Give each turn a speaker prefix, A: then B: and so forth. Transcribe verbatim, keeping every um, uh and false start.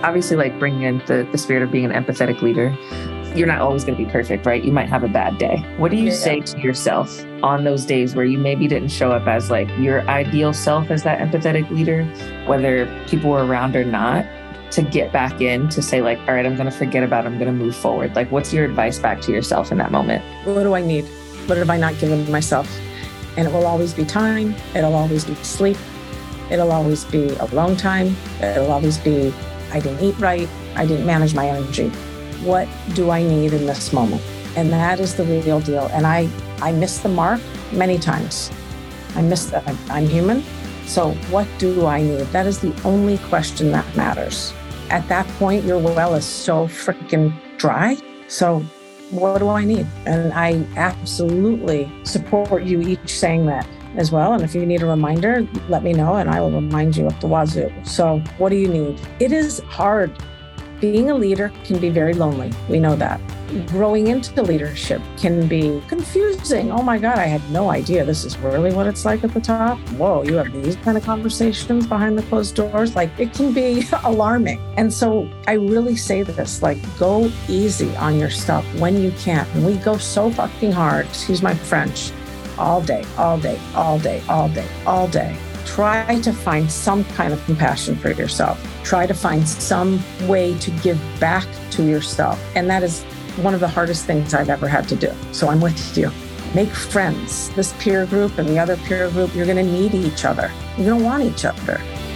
A: obviously like bringing in the, the spirit of being an empathetic leader, you're not always going to be perfect, right? You might have a bad day. What do you yeah. say to yourself on those days where you maybe didn't show up as like your ideal self as that empathetic leader, whether people were around or not, to get back in to say like, all right, I'm going to forget about it. I'm going to move forward. Like, what's your advice back to yourself in that moment?
B: What do I need? What have I not given myself? And it will always be time. It'll always be sleep. It'll always be alone time. It'll always be, I didn't eat right. I didn't manage my energy. What do I need in this moment? And that is the real deal. And I, I missed the mark many times. I missed that. I'm, I'm human. So what do I need? That is the only question that matters. At that point, your well is so freaking dry. So what do I need? And I absolutely support you each saying that as well. And if you need a reminder, let me know and I will remind you up the wazoo. So what do you need? It is hard. Being a leader can be very lonely. We know that. Growing into leadership can be confusing. Oh my God, I had no idea this is really what it's like at the top. Whoa, you have these kind of conversations behind the closed doors. Like, it can be alarming. And so I really say this, like, go easy on yourself when you can. And we go so fucking hard, excuse my French, all day, all day, all day, all day, all day. Try to find some kind of compassion for yourself. Try to find some way to give back to yourself. And that is one of the hardest things I've ever had to do. So I'm with you. Make friends. This peer group and the other peer group, you're going to need each other. You're going to want each other.